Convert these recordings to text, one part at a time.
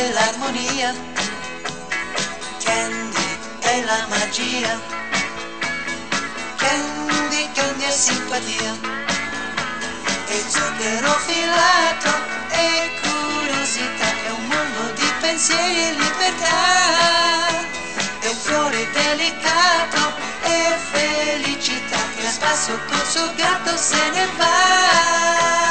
è l'armonia, Candy è la magia, Candy, Candy è simpatia, e zucchero filato e curiosità, è un mondo di pensieri e libertà, è un fiore delicato e felicità, che a spasso col suo gatto se ne va.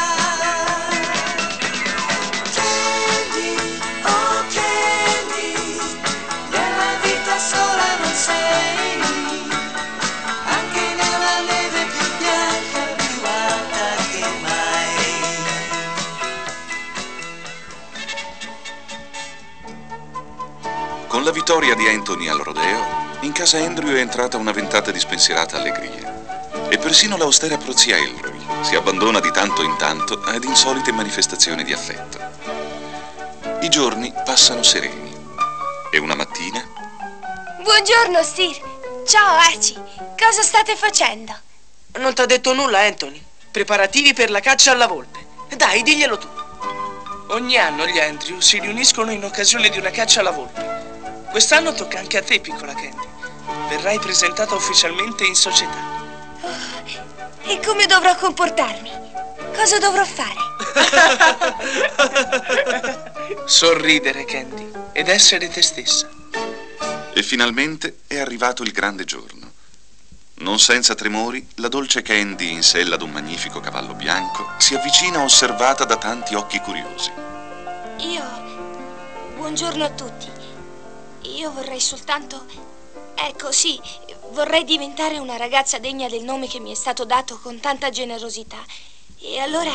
Con la vittoria di Anthony al rodeo, in casa Andrew è entrata una ventata di spensierata allegria. E persino l'austera prozia Elroy si abbandona di tanto in tanto ad insolite manifestazioni di affetto. I giorni passano sereni. E una mattina... Buongiorno, Sir. Ciao, Archie. Cosa state facendo? Non t'ha detto nulla, Anthony. Preparativi per la caccia alla volpe. Dai, diglielo tu. Ogni anno gli Andrew si riuniscono in occasione di una caccia alla volpe. Quest'anno tocca anche a te, piccola Candy. Verrai presentata ufficialmente in società. Oh, e come dovrò comportarmi? Cosa dovrò fare? Sorridere, Candy, ed essere te stessa. E finalmente è arrivato il grande giorno. Non senza tremori, la dolce Candy, in sella ad un magnifico cavallo bianco, si avvicina osservata da tanti occhi curiosi. Buongiorno a tutti. Io vorrei soltanto... Ecco, sì, vorrei diventare una ragazza degna del nome che mi è stato dato con tanta generosità. E allora,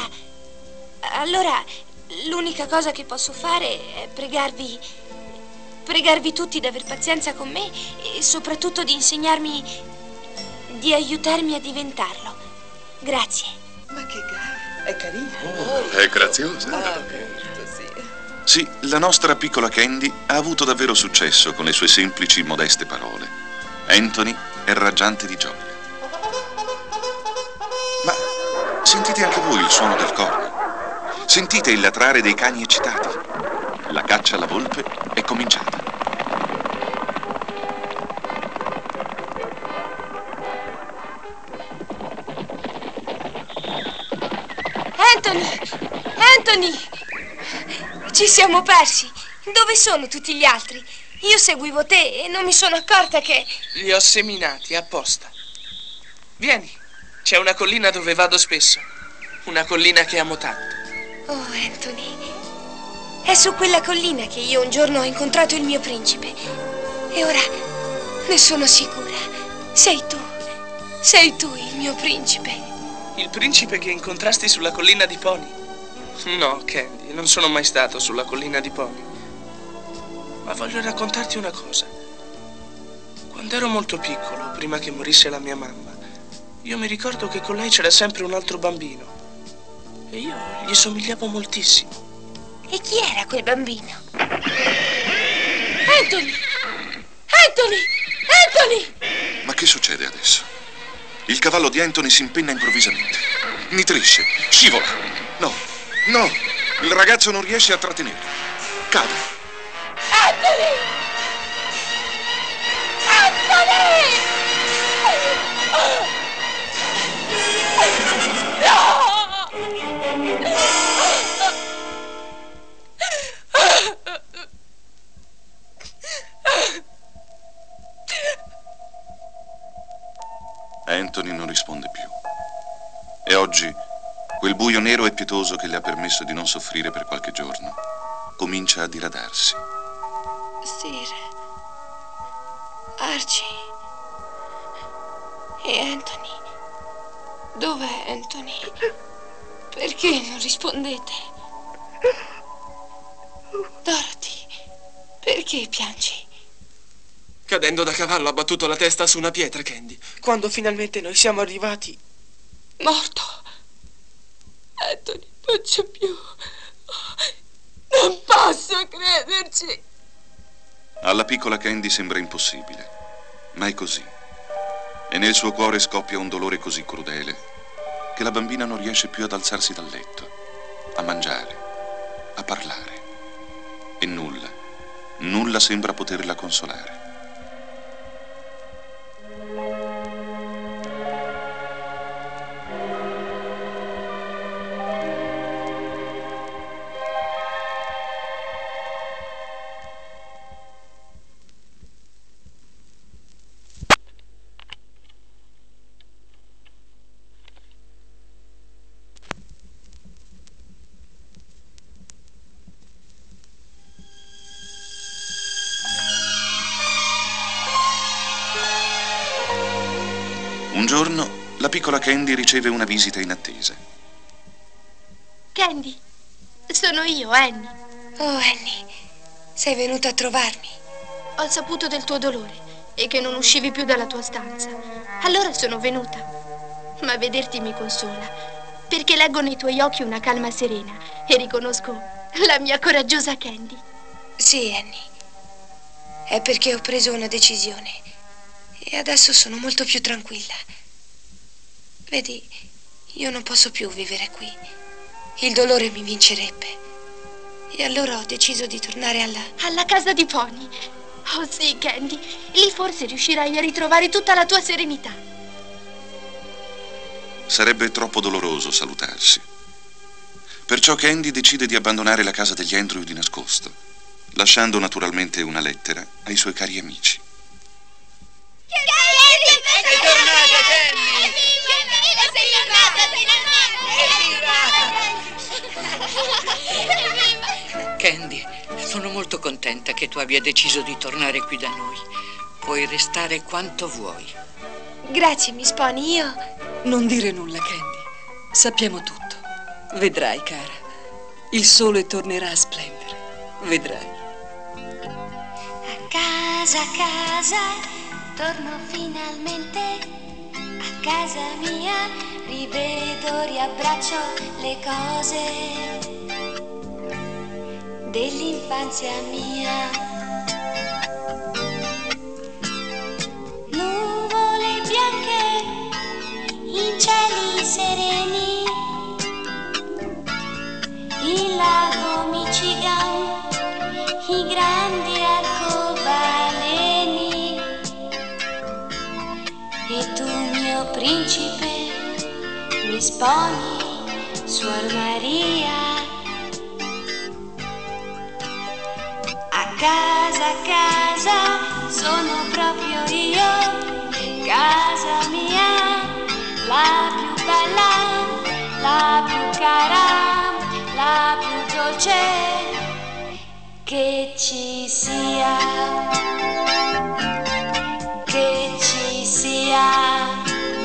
l'unica cosa che posso fare è pregarvi tutti di aver pazienza con me e soprattutto di insegnarmi, di aiutarmi a diventarlo. Grazie. Ma che gara, è carina. È graziosa. Sì, la nostra piccola Candy ha avuto davvero successo con le sue semplici, modeste parole. Anthony è raggiante di gioia. Ma sentite anche voi il suono del corno. Sentite il latrare dei cani eccitati. La caccia alla volpe è cominciata. Anthony! Ci siamo persi. Dove sono tutti gli altri? Io seguivo te e non mi sono accorta che... Li ho seminati apposta. Vieni, c'è una collina dove vado spesso. Una collina che amo tanto. Oh, Anthony. È su quella collina che io un giorno ho incontrato il mio principe. E ora ne sono sicura. Sei tu il mio principe. Il principe che incontrasti sulla collina di Pony? No, Candy, non sono mai stato sulla collina di Pony. Ma voglio raccontarti una cosa. Quando ero molto piccolo, prima che morisse la mia mamma, io mi ricordo che con lei c'era sempre un altro bambino. E io gli somigliavo moltissimo. E chi era quel bambino? Anthony! Ma che succede adesso? Il cavallo di Anthony si impenna improvvisamente. Nitrisce, scivola. No, il ragazzo non riesce a trattenerlo. Cade. Anthony! Anthony non risponde più. E oggi quel buio nero e pietoso che le ha permesso di non soffrire per qualche giorno comincia a diradarsi. Sir, Archie e Anthony. Dov'è Anthony? Perché non rispondete? Dorothy, perché piangi? Cadendo da cavallo ha battuto la testa su una pietra, Candy. Quando finalmente noi siamo arrivati... Morto. Anthony non c'è più. Non posso crederci. Alla piccola Candy sembra impossibile, ma è così. E nel suo cuore scoppia un dolore così crudele che la bambina non riesce più ad alzarsi dal letto, a mangiare, a parlare. e nulla sembra poterla consolare. Un giorno, la piccola Candy riceve una visita inattesa. Candy, sono io, Annie. Oh, Annie, sei venuta a trovarmi. Ho saputo del tuo dolore e che non uscivi più dalla tua stanza. Allora sono venuta. Ma vederti mi consola, perché leggo nei tuoi occhi una calma serena e riconosco la mia coraggiosa Candy. Sì, Annie. È perché ho preso una decisione. E adesso sono molto più tranquilla. Vedi, io non posso più vivere qui. Il dolore mi vincerebbe. E allora ho deciso di tornare alla casa di Pony. Oh sì, Candy. Lì forse riuscirai a ritrovare tutta la tua serenità. Sarebbe troppo doloroso salutarsi. Perciò Candy decide di abbandonare la casa degli Andrew di nascosto, lasciando naturalmente una lettera ai suoi cari amici. Sei tornata, Candy! Sei tornata, Candy, sono molto contenta che tu abbia deciso di tornare qui da noi. Puoi restare quanto vuoi. Grazie, Miss Pony, io... Non dire nulla, Candy. Sappiamo tutto. Vedrai, cara. Il sole tornerà a splendere. Vedrai. A casa, torno finalmente. A casa mia, rivedo, riabbraccio le cose dell'infanzia mia. Nuvole bianche in cieli sereni, il lago Michigan, i grandi arcobaleni. E tu, mio principe, mi sponi, Suor Maria. A casa, sono proprio io, casa mia, la più bella, la più cara, la più dolce che ci sia, che ci sia.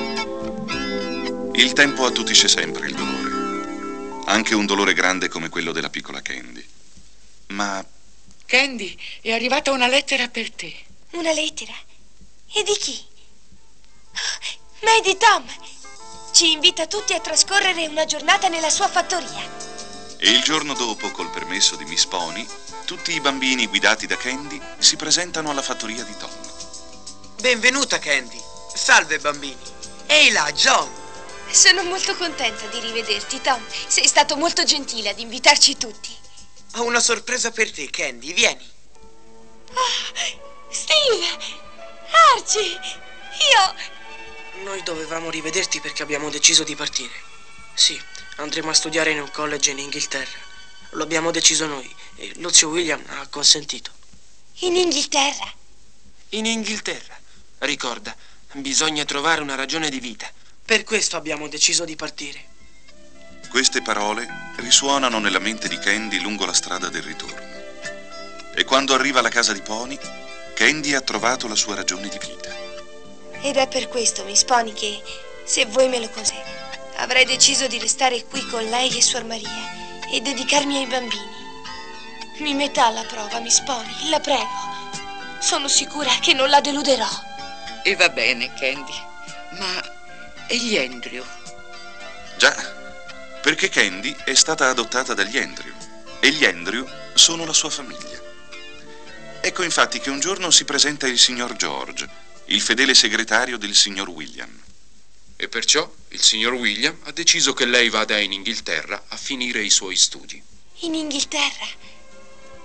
Il tempo attutisce sempre il dolore, anche un dolore grande come quello della piccola Candy. Ma... Candy, è arrivata una lettera per te. Una lettera? E di chi? Ma è di Tom. Ci invita tutti a trascorrere una giornata nella sua fattoria. E il giorno dopo, col permesso di Miss Pony, tutti i bambini guidati da Candy si presentano alla fattoria di Tom. Benvenuta, Candy. Salve, bambini. Ehi là, John. Sono molto contenta di rivederti, Tom. Sei stato molto gentile ad invitarci tutti. Ho una sorpresa per te, Candy. Vieni. Oh, Steve! Archie! Io... Noi dovevamo rivederti perché abbiamo deciso di partire. Sì, andremo a studiare in un college in Inghilterra. Lo abbiamo deciso noi e lo zio William ha acconsentito. In Inghilterra? In Inghilterra. Ricorda, bisogna trovare una ragione di vita. Per questo abbiamo deciso di partire. Queste parole risuonano nella mente di Candy lungo la strada del ritorno. E quando arriva alla casa di Pony, Candy ha trovato la sua ragione di vita. Ed è per questo, Miss Pony, che, se voi me lo consentite, avrei deciso di restare qui con lei e Suor Maria e dedicarmi ai bambini. Mi metta alla prova, Miss Pony, la prego. Sono sicura che non la deluderò. E va bene, Candy. Ma... e gli Andrew? Già, perché Candy è stata adottata dagli Andrew e gli Andrew sono la sua famiglia. Ecco infatti che un giorno si presenta il signor George, il fedele segretario del signor William. E perciò il signor William ha deciso che lei vada in Inghilterra a finire i suoi studi. In Inghilterra? Ma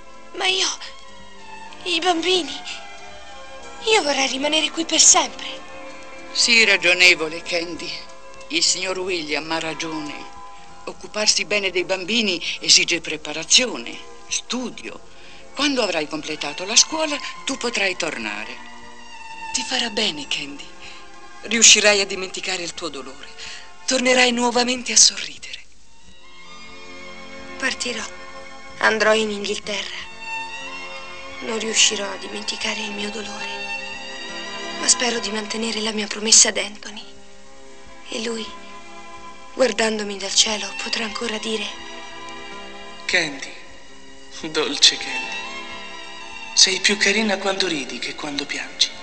Ma io... I bambini... Io vorrei rimanere qui per sempre. Sii ragionevole, Candy. Il signor William ha ragione. Occuparsi bene dei bambini esige preparazione, studio. Quando avrai completato la scuola, tu potrai tornare. Ti farà bene, Candy. Riuscirai a dimenticare il tuo dolore. Tornerai nuovamente a sorridere. Partirò. Andrò in Inghilterra. Non riuscirò a dimenticare il mio dolore. Ma spero di mantenere la mia promessa ad Anthony. E lui, guardandomi dal cielo, potrà ancora dire: Candy, dolce Candy, sei più carina quando ridi che quando piangi.